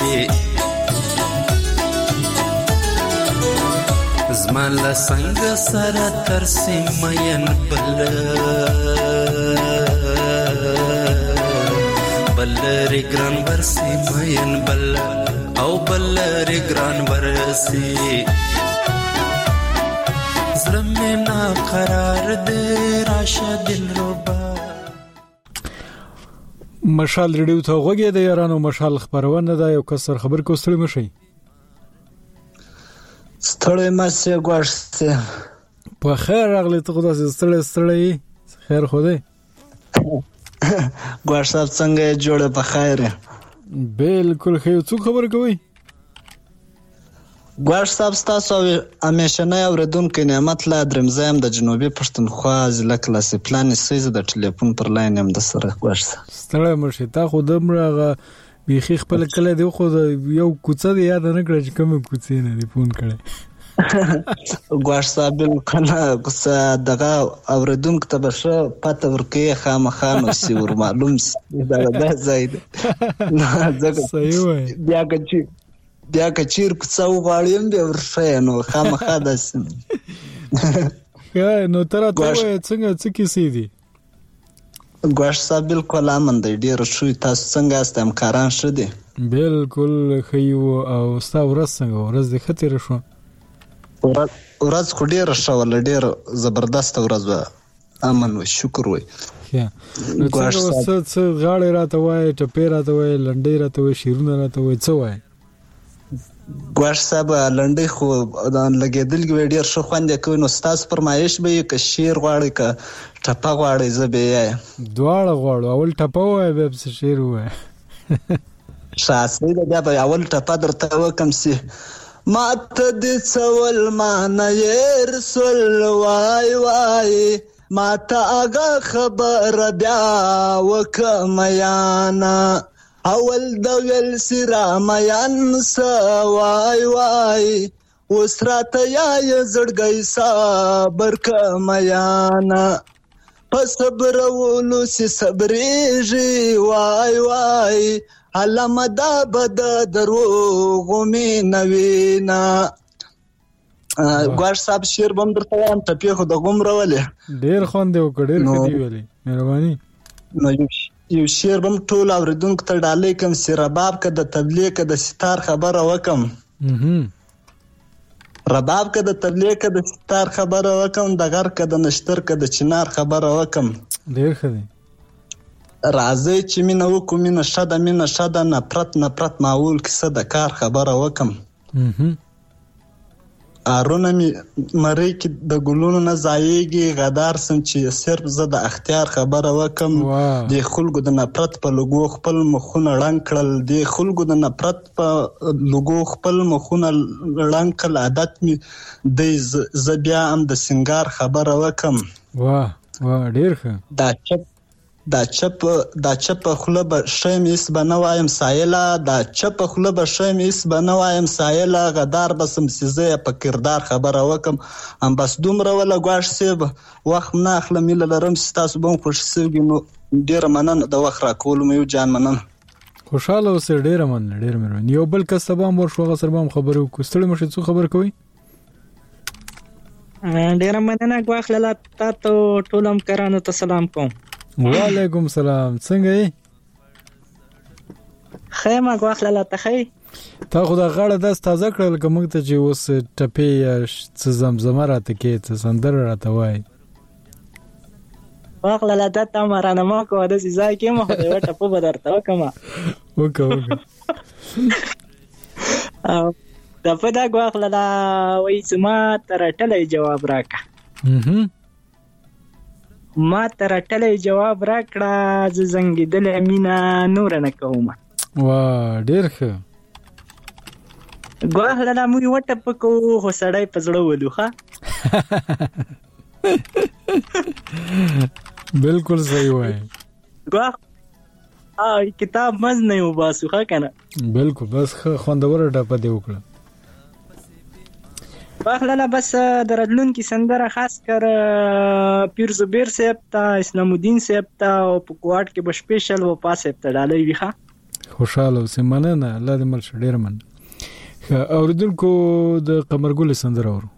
زمان لا څنګه سره تر سیمین بل ری ګران ورسی مین بل او بل ری ګران ورسی زلمه نا قرار دې راشه دلربا مشال ریډیو ته غوږی د یارانو مشال خبرونه دا یو کسر خبر کو ستړي مشي ستړي مشه ګورسته په خیر راغلی ته خدای ستړي خیر خو دې ګورسته څنګه جوړه په خیر بالکل خیر څو خبر کوي ګورسته تاسو همیشنه اوریدونکو نعمت لا درمزایم د جنوبي پښتونخوا ضلع کلاسي پلان سیز د ټلیفون پر لاین هم د سره ګورسته ستړي مشه تا خو دمرغه بیخي خپل کله دی خو یو کوڅه دی یاد نه کړی چې کوم کوڅه نه دی فون کړی ګورسته بالکل کوڅه دغه اوریدونکو ته بشه پته ورکې خامخانو سی ور معلوم دا زید صحیح وای بیا کچیر کوڅه وغاړم به ورشه نو خامخا داسم نو تر ته څنګه څه کیسې دي ګورسته بالکل امن دی ډیر شوی تاسو څنګه است امکاران شدي بالکل خیو او ستا ورځ څنګه ورځ د خطر شو ورځ خو ډیر شو ډیر زبردست ورځ امن و شکر وای څه غاړه راته وای ټپې راته وای لنډې راته وای شیرونه راته وای څه وای ګورسته لنډې خو لګېدل ډیر شو خوند کوي نو تاسو فرمایش به ک شیر غواړي ک ټپه غواړي زبې دواړه غواړو اول ټپه وای به شیر وای شاسې دا به اول ټپه درته وکم سي ماته دې څول مان ير سول وای وای ماته هغه خبر بیا وکم یانا اول د ویل سرا میان سوای وای وسراته یا زړګي صبر کمیانا پس صبر ولو سي صبرېږي وای وای علامه دا بد دروغ مې نوینا ګوار صاحب شیر بم درته وایم ټپې خو د غومره ولې ډېر خوند یو کډیر کدی ویلې مهرباني نو یو شعر بم ټول اوریدونکو ته ډالۍ کوم چې رباب که د تبلیغ که د ستار خبره وکم رباب که د تبلیغ که د ستار خبره وکم د غر که د نشتر که د چنار خبره وکم ډیر ښه دی راځئ چې مینه وکړو مینه ښه ده مینه ښه ده نفرت معول کیسه د کار خبره وکم آرونه مې مرۍ کې د ګلونو نه ځایږي غدار سم چې صرف زه د اختیار خبره وکم د خلکو د نفرت په لوګو خپل مخونه ړنګ کړل د خلکو د نفرت په لوګو خپل مخونه ړنګ کړل عادت مې دی زه بیا هم د سنگار خبره وکم ډیر ښه دا چپ خوله به شم ایس به نه وایم سایله دا چپ خوله به شم ایس به نه وایم سایله غدار بسم سیزه په کردار خبره وکم ام بس دومره ولا ګواښ سیب وخت نه اخلم مل لرم تاسو به خوش سیږي نو ډیر مننه د وخت را کول مې جان مننه خوشاله اوسې ډیر مننه ډیر مننه یو بل کس سبا مور شو غسر بام خبرو کوستړی مشه څه خبر کوي ډیر مننه ګواخ لاله تاسو ټولم کرانو ته سلام کوم وعلیکم سلام څنګه یې خیمه غواخله ته خی تا خو دا غاړه داس تازه کړل کوم ته چې اوس ټپې یا زمزمه راته کې ته سندره راته وای غواخله ته تا مرانه ما کو د ځای کې مو د ټپو بدرته وکما وکړه او دا په دا غواخله وای چې ما تر ټلې جواب راکا ما تر ټلې جواب راکړه ز زنګیدل مینا نور نه کوم ډیر ښه غواړم مو وټه پکو خو سړی پزړه ولوخه بالکل صحیح وای کتاب مز نه و باسوخه کنه بالکل بس خوندور ډپه دی وکړه واخله بس درلون کی سندره خاص کر پیر زبیر صاحب ته اسلام الدین صاحب ته او په کوارټ کې به سپیشل و پاسه ته ډالۍ ویخه خوشاله اوسې مننه الله دې مل ډیر من اوریدونکو د قمرګل سندره اورو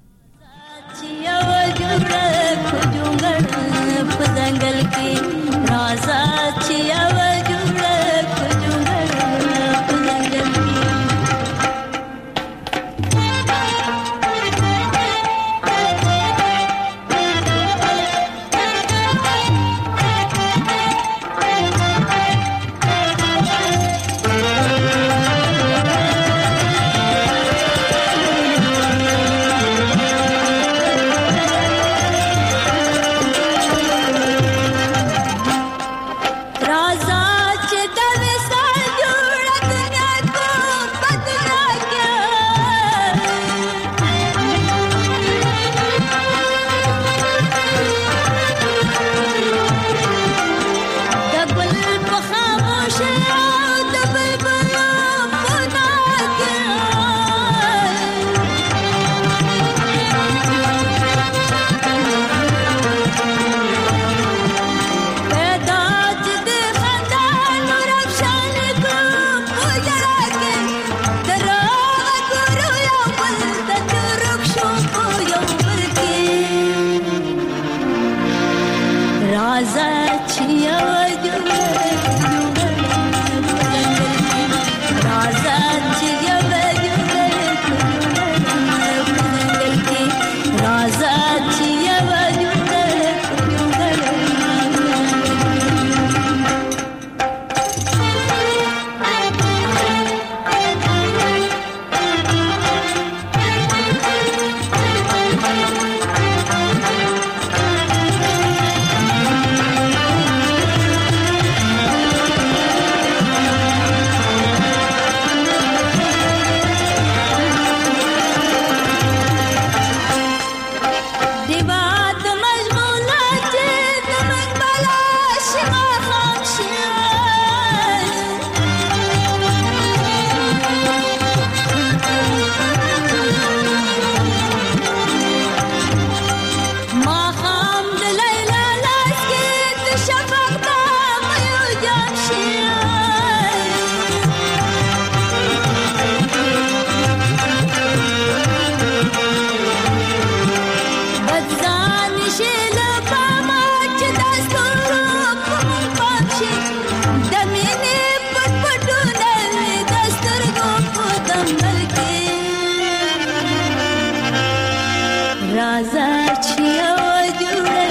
राजा छिया जुड़े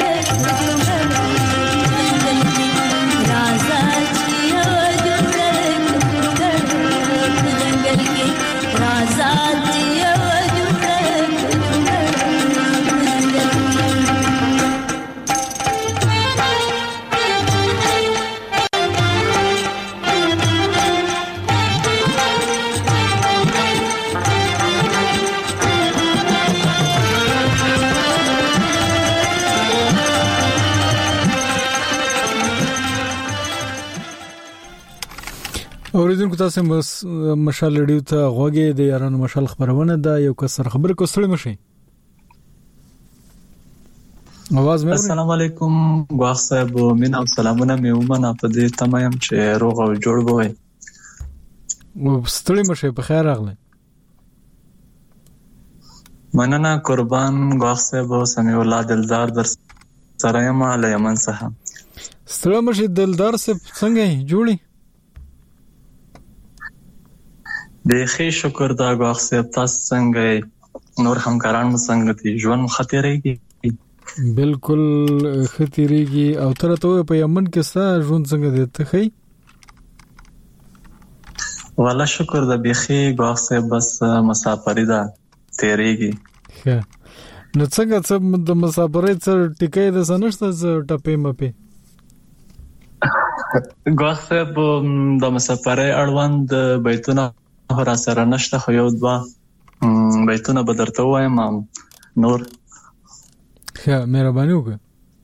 राजा छिया जुड़े जंगल के राजा छिया जुड़े اوریدونکو تاسو مشال ریډیو ته غوږی د یارانو مشال خبرونه ده یو کس خبر کو ستړي مشي आवाज مې السلام علیکم غواخ صاحب مینا سلامونه مې ومنه په دې تمام چې روغ او جوړ وای ستړي مشي په خیر راغله مننه قربان غواخ صاحب سمي الله دلدار در سره یم له یمن څخه ستړي مشي دلدار صاحب څنګه جوړي بخي شکر دا غواخ صاحب تاسو څنګه نور همکاران مو څنګه دي ژوند خطرېږي بالکل خطرېږي او تر ته په یمن کې ستا ژوند څنګه دی ته خي والله شکر دا بخي غواخ صاحب بس مسافری دا تیریږي نو څنګه د مسافرۍ سره ټیکې د سنشت ټپې مپې غواخ صاحب د مسافرۍ اړوند بیتونه هر سره نشته خو یو دوا بیتونه بدرته وایم نور ښه مهرباني وکړه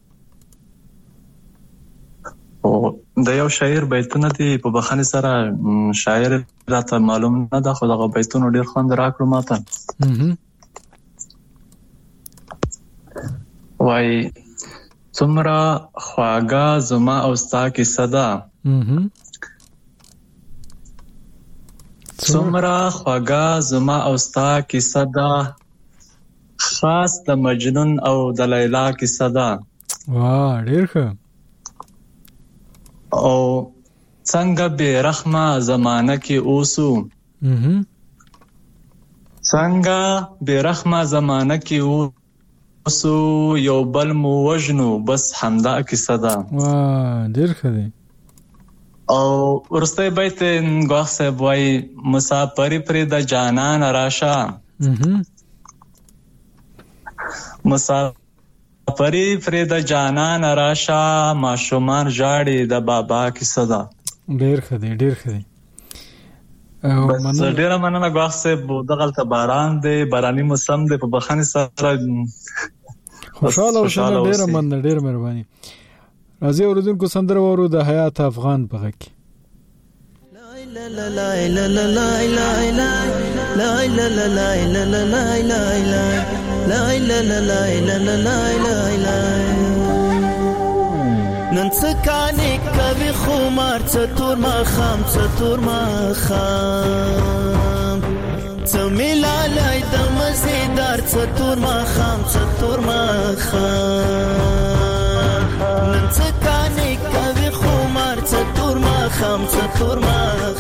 او د یو شاعر بیتونه دي په بخښنې سره شاعر راته معلوم نه ده خو دغه بیتونه ډیر خوند راکړو ماته وای څومره خواږه زما او ستا کیسه ده څومره خواږه زما او ستا کیسه ده خاص د مجنون او د لیلا کیسه ده واه ډیر ښه او څنګه بے رحمه زمانه کې اوسو څنګه بے رحمه زمانه کې اوسو یو بل مو وجنو بس همدا کیسه ده واه ډیر ښه دی او ورسته بیت غواخ صاحب وای مسافری پر د جانان راشه مسافری پر د جانان راشه ماشومان ژاړي د بابا کیسه ده ډیر ښه دی ډیر ښه دی بس ډیر مننه غواخ صاحب دغلت باران دی باراني موسم دی په بخښنې سره خوشاله او ډیر مننه ډیر مهرباني راځي اوریدونکو سندره وورو د حیات افغان په غږ لا لا لا لا لا لا لا لا لا لا لا لا لا لا لا لا لا نن څکانې کوي خمار څتور ما خام څتور ما خام څملالای د مزیدار څتور ما خام څتور ما خام نن څکانې کوي خمار څتور ما خام څتور ما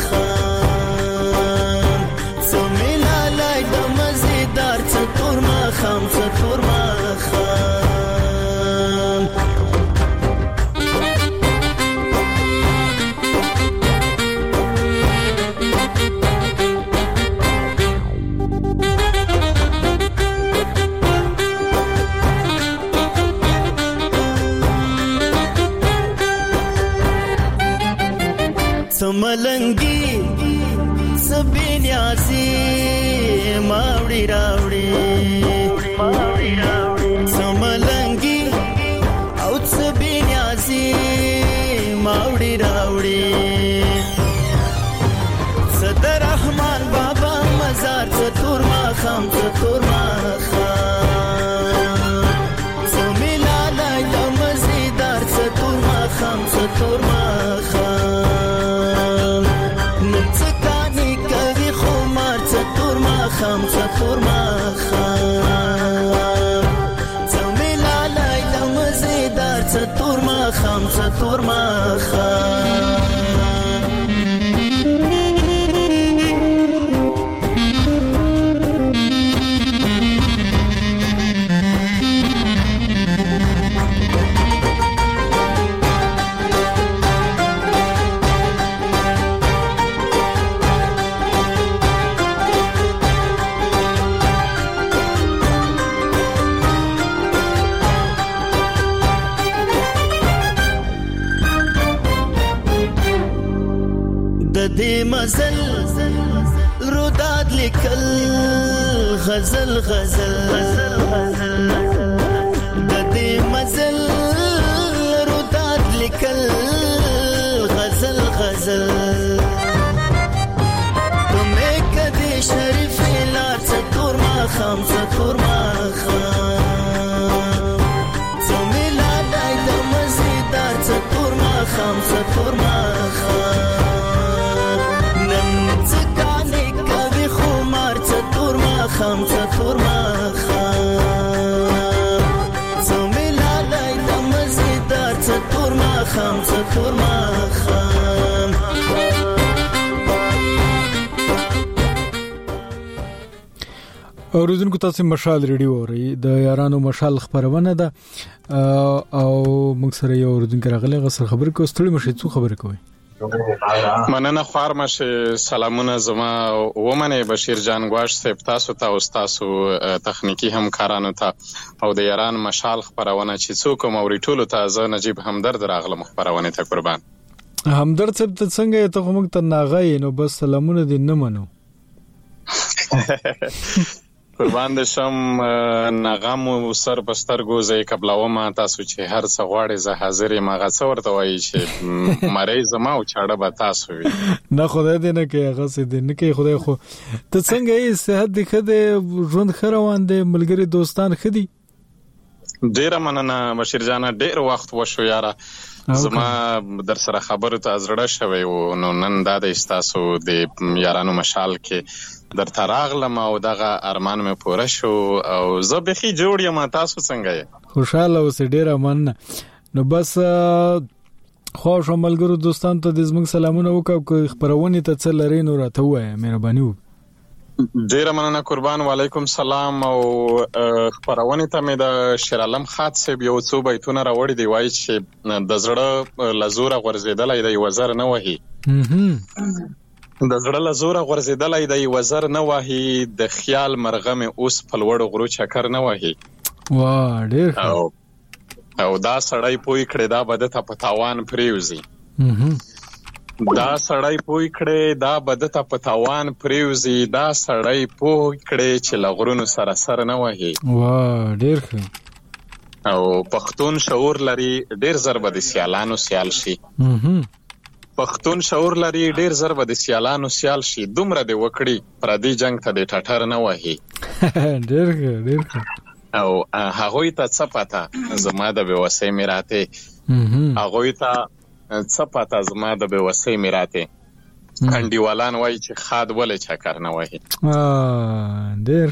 خام څملالای د مزیدار څتور ما خام څتور ما خام سملنګي سبينياسي ماوړي راوړي سملنګي او سبينياسي ماوړي راوړي صدر رحمان بابا مزار څتور ما خام څتور ما خام سملالای د مزیدار څتور ما خام څتور ما خام څتور ما خام څملالای د مزیدار څتور ما خام څتور ما خام مزل روداد لیکل غزل غزل د دې مزل روداد لیکل غزل غزل تمه کدي شریف لار څکور ما خام څکور ما خام تمه لا دای د مزیدار څکور ما خام څکور ما خام نن څکانه کوي خمار څکور ما خام څکور ما خام تمه لا دای د مزیدار څکور ما خام څکور ما خام اوریدونکو تاسو مشال ریډیو اورئ د یارانو مشال خبرونه ده او موږ سره یو اوریدونکو راغلی غسر خبر کو ستړي مشه څو خبر کوي مننه خارمش سلامونه زما ومنه بشیر جان گواش صاحب تاسو ته او تاسو تخنیکی همکارانو ته او د یاران مشال خبرونه چې څوک موري ټولو ته زه نجیب همدرد راغلم خبرونه ته قربان همدرد صاحب ته څنګه ته موږ ته ناغې نو بس سلامونه دې نه منو قربان د شم نغم سر بسترګو زې قبلومه تاسو چې هر څه غواړي زه حاضر یم هغه څه ورته وایي چې مریض ما او چاړه به تاسو وي نه خدای دې نه کوي هغه څه دې نه کوي خدای خو ته څنګه یې صحت دې خده ژوند خروان دې ملګری دوستان خدي ډیر مننه بشیر جان ډیر وخت وشو یاره زما در سره خبرو ته زړه شوی و نو نن دا د استاسو د یارانو مشال کې در تراغلم او دغه ارمان مې پوره شو او زه بخي جوړ یم تاسو څنګه یې خوشاله اوسې ډیر مننه نو بس خو شملګرو دوستان ته د زموږ سلامونه وکړو خبرونه ته څه لري نو راته وایي مهرباني وکړئ ډیر مننه قربان وعلیکم سلام او خبرونه ته مې د شیرعالم خاط صاحب یو څو بیتونه راوړي دی وایي چې د زړه لزوره غورځیدلای دی وزر نه وهي د زړه لزوره غورځیدلای دی وزر نه وهي د خیال مرغه مې اوس په لوړ غرو چکر نه وهي واه ډیر او دا سړی پوي کړي دا بده ته پتاوان پریوزي دا سړی پوي کړي دا بده ته پتاوان پریوزي دا سړی پوي کړي چې لغرونو سره سر نه وهي واه ډیر او پښتون شعور لري ډیر ضربه د سیالانو سیال شي پښتون شعور لري ډیر ضربه د سیالانو سیال شي دومره دی وکړي پردي جنگ ته د ټټر نه وهي ډیر او هغه ته څه پتا زما د بوسې میراته هغه ته څه پتا زما د بوسې میراته کنډیوالان وای چې خاد ولې چکر نه وهي ډیر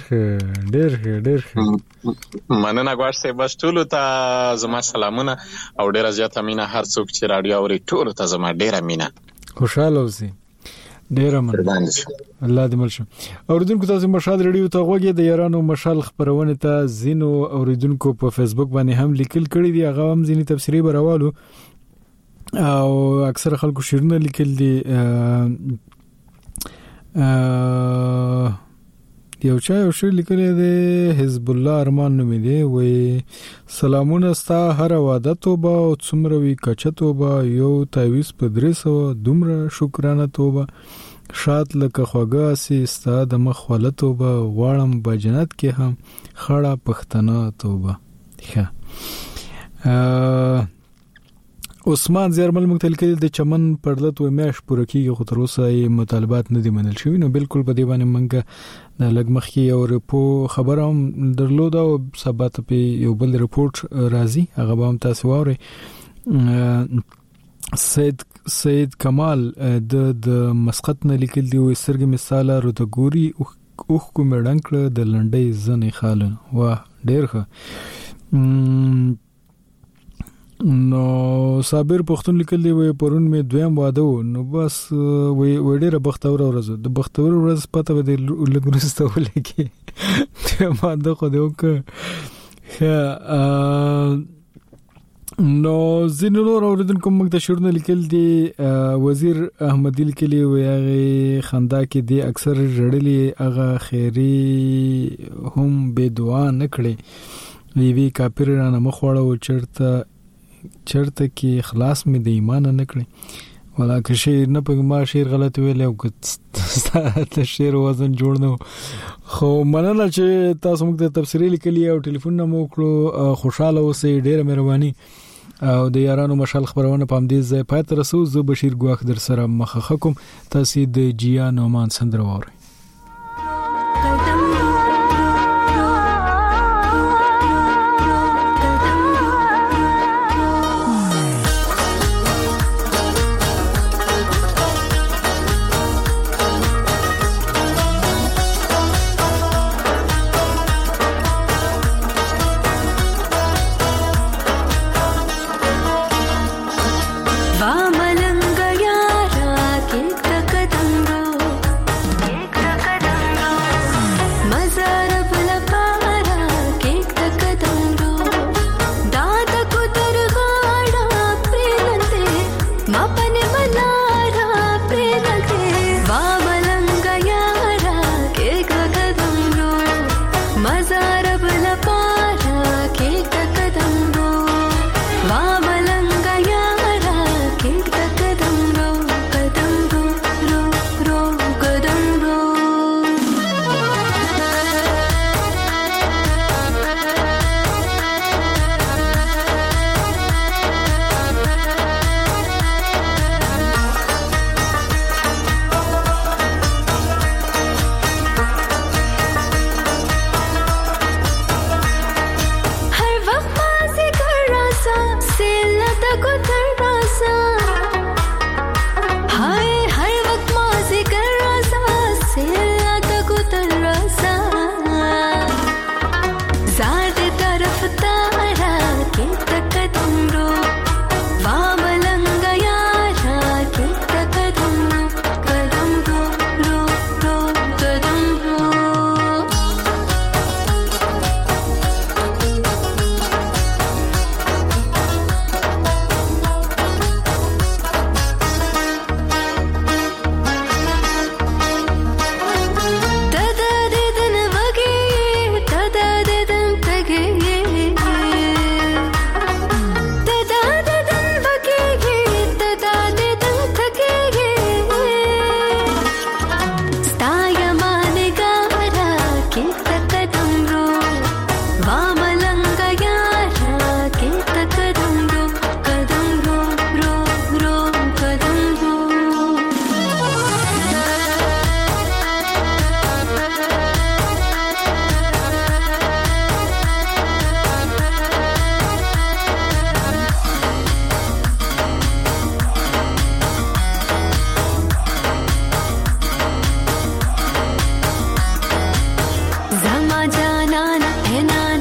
مننه غواړم بس ټولو ته زما سلامونه او ډیر زیاته مینه هر څوک چې رادیو اوري ټولو ته زما ډیره مینه خوشاله اوسئ ډیر مننه الله دې ملشه اوریدونکو تاسو مشال ریډیو ته غوږی د یارانو مشال خبرونه ته زینو اوریدونکو په فیسبوک باندې هم لیکل کړي دي هغه هم زینی تفسیری براوالو او اکثر خلکو شیرونه لیکل دي یو شی لیکل دي حزب الله ارمان نومې دی وې سلامونه ستا هر واده توبه او څومره وی کچه توبه یو تعویز په 300 دومره شکرانه توبه شاد لکه خوګه سي ستا د مخ ولته توبه واړم بجنت کې هم خړه پښتنه توبه ښه عثمان زیرمل مختل کې د چمن پردت و میاش پوره کیږي خو تر اوسه مطالبات نه دي منل شوی نو بالکل په دی باندې منګه د لګمخ کې یو رپو خبره هم درلوده او سبات په یو بل رپورت راځي هغه به هم تاسو ووري سید کمال د مسقط نه لیکل دی و سرګ مثاله رتګوري اوخ کوم ډنکړه د لنډۍ زنې خالن واه ډیر ښه نو صابر پښتون لیکل دی وې پرون می دویم واده نو بس وې ډیره بختور ورځ د بختور ورځ پته و دی لګرسته ولګي ته ما د خو دیو که نو زینور اوریدونکو موږ د شورن لیکل دی وزیر احمدی لیکلی وې هغه خندا کې دی اکثر جړلې هغه خیری هم بے دعا نکړي وی کافر رانه مخوړو چرته کې اخلاص می د ایمان نه کړی ولا که شعر نه په ما شعر غلط ویل او که ته شعر وزن جوړ نو خو مننه چې تاسو موږ ته تفسیری لیکلی او ټلیفون نه مو کړو خوشاله اوسئ ډیره مهرباني او د یارانو مشال خبرونه پام دې ځای پات رسو زه بشیر ګواخ در سره مخه کوم تاسو د جیا نومان سندره وورئ